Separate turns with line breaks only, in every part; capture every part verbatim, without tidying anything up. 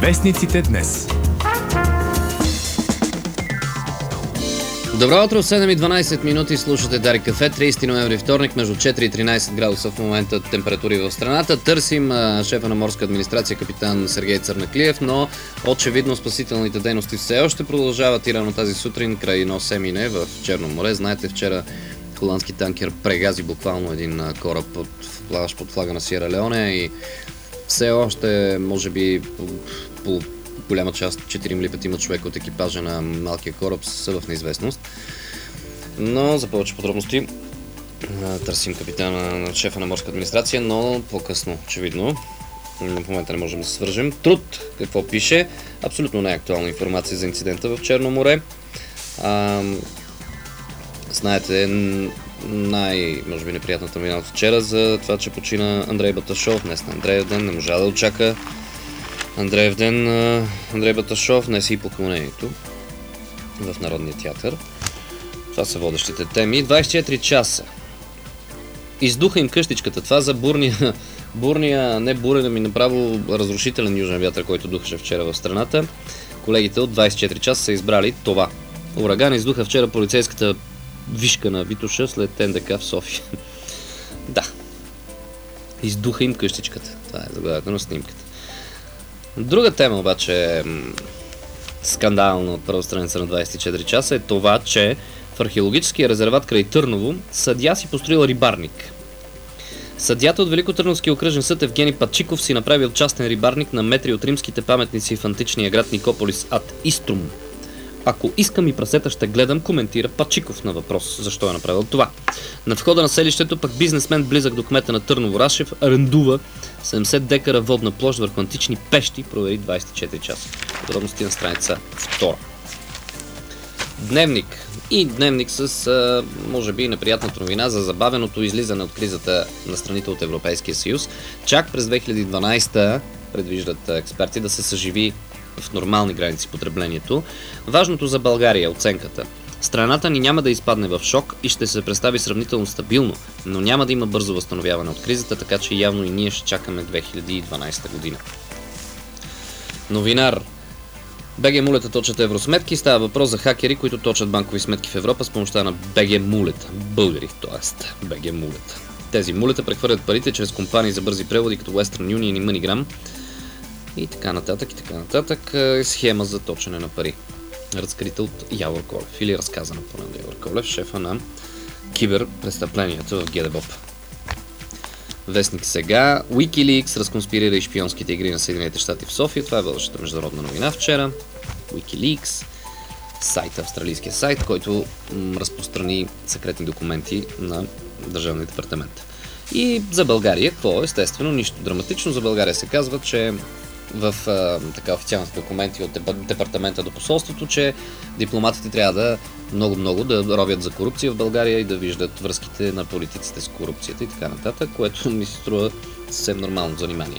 Вестниците днес.
Добро утро, седем и дванайсет минути, слушате Дарик Кафе, трийсети ноември, вторник, между четири и тринайсет градуса в момента температури в страната. Търсим а, шефа на морска администрация, капитан Сергей Църнаклиев, но очевидно спасителните дейности все още продължават и рано тази сутрин край Нос Емине в Черно море. Знаете, вчера холандски танкер прегази буквално един кораб, под, плаващ под флага на Сиера Леоне и все още, може би, по, по голяма част, четири или пет човека от екипажа на малкия кораб са в неизвестност. Но за повече подробности търсим капитана, шефа на морска администрация, но по-късно, очевидно. В момента не можем да се свържем. Труд, какво пише? Абсолютно не е актуална информация за инцидента в Черно море. А, знаете, най- може би неприятната новина от вчера за това, че почина Андрей Баташов. Днес на Андреев ден, не можа да очака Андреев ден. Андрей Баташов днес и поклонението в Народния театър. Това са водещите теми. двайсет и четири часа. Издуха им къщичката. Това за бурния, бурния не бурен, ами направо разрушителен южен вятър, който духаше вчера в страната. Колегите от двайсет и четири часа са избрали това. Ураган издуха вчера полицейската вишка на Витоша след Ен Де Ка в София. Да. Издуха им къщичката. Това е заглавието на снимката. Друга тема обаче, скандална от първа страница на двайсет и четири часа, е това, че в археологическия резерват край Търново съдия си построил рибарник. Съдията от Великотърновския окръжен съд Евгений Пачиков си направил частен рибарник на метри от римските паметници в античния град Никополис ад Иструм. Ако искам и прасета ще гледам, коментира Пачиков на въпрос защо е направил това. На входа на селището пък бизнесмен, близък до кмета на Търново Рашев, арендува седемдесет декара водна площ върху антични пещи, провери двайсет и четири часа. Подробности на страница втора. Дневник. И дневник с, а, може би, неприятната новина за забавеното излизане от кризата на страните от Европейския съюз. Чак през две хиляди и дванайсета предвиждат експерти да се съживи в нормални граници потреблението. Важното за България е оценката. Страната ни няма да изпадне в шок и ще се представи сравнително стабилно, но няма да има бързо възстановяване от кризата, така че явно и ние ще чакаме две хиляди и дванайсета година. Новинар. БГ Мулета точат евросметки. Става въпрос за хакери, които точат банкови сметки в Европа с помощта на БГ Мулета. Българи, т.е. БГ Мулета. Тези мулета прехвърлят парите чрез компании за бързи преводи като Western Union и MoneyGram. И така нататък, и така нататък. Схема за точене на пари. Разкрита от Явор Колев. Или разказана поне от Явор Колев, шефа на киберпрестъплението в ГДБОП. Вестник сега. Wikileaks разконспирира и шпионските игри на Съединените щати в София. Това е бъдещата международна новина вчера. Wikileaks. Сайт, австралийския сайт, който м- разпространи секретни документи на Държавния департамент. И за България, какво? Естествено, нищо драматично. За България се казва, че в а, така официалните документи от департамента до посолството, че дипломатите трябва да много-много да ровят за корупция в България и да виждат връзките на политиците с корупцията и така нататък, което ми се струва съвсем нормално занимание.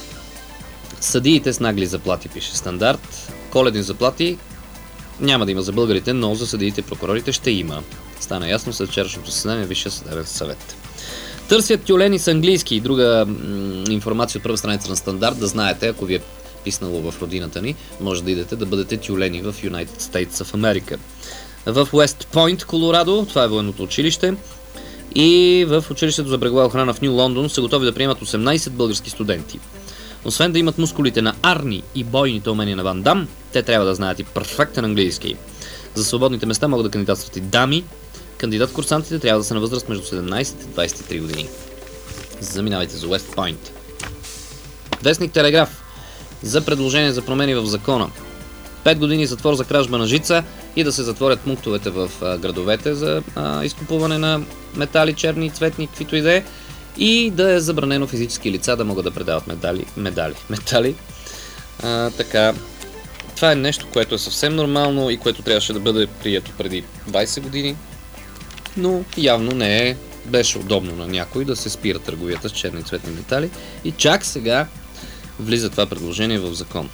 Съдиите с нагли заплати, пише Стандарт. Коледни заплати няма да има за българите, но за съдиите и прокурорите ще има. Стана ясно след вчерашното заседание на Висшия съдебен съвет. Търсят тюлени с английски и друга м- информация от първа страница на Стандарт. Да знаете, ако ви е писнало в родината ни, може да идете да бъдете тюлени в United States of America. В Уест Пойнт, Колорадо, това е военното училище, и в училището за брегова охрана в Ню Лондон са готови да приемат осемнайсет български студенти. Освен да имат мускулите на Арни и бойните умения на Ван Дам, те трябва да знаят и перфектен английски. За свободните места могат да кандидатстват и дами. Кандидат-курсантите трябва да са на възраст между седемнайсет и двайсет и три години. Заминавайте за Уест Пойнт. Вестник Телеграф. За предложение за промени в закона. пет години затвор за кражба на жица и да се затворят пунктовете в а, градовете за а, изкупуване на метали, черни, цветни, каквито и да е. И да е забранено физически лица да могат да предават медали, медали, метали. А, така, това е нещо, което е съвсем нормално и което трябваше да бъде прието преди двайсет години. Но явно не е, беше удобно на някой да се спира търговията с черни и цветни метали. И чак сега влиза това предложение в закон.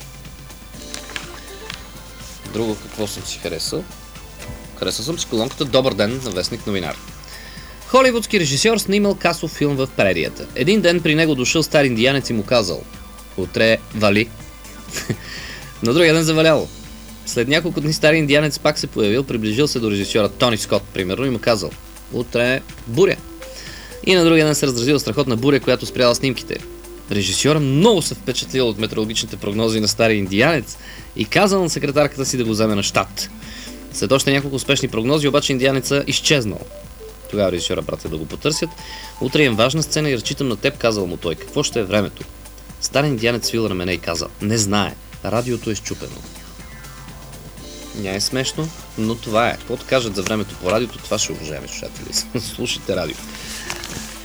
Друго какво съм си харесал? Харесал съм си колонката "Добър ден" на вестник Новинар. Холивудски режисьор снимал касов филм в прерията. Един ден при него дошъл стар индиянец и му казал: "Утре вали." На другия ден заваляло. След няколко дни стари индианец пак се появил, приближил се до режисьора Тони Скот, примерно, и му казал: утре е буря. И на другия ден се разразила страхотна буря, която спряла снимките. Режисьора много се впечатлил от метеорологичните прогнози на стария индианец и казал на секретарката си да го вземе на щат. След още няколко успешни прогнози, обаче индианеца изчезнал. Тогава режисьора пратил да го потърсят. Утре имам важна сцена и разчитам на теб, казал му той. Какво ще е времето? Стария индианец свил рамене и казал: не знае, радиото е счупено. Не е смешно, но това е. Каквото кажат за времето по радиото, това ще уважаем слушатели. Слушайте радио.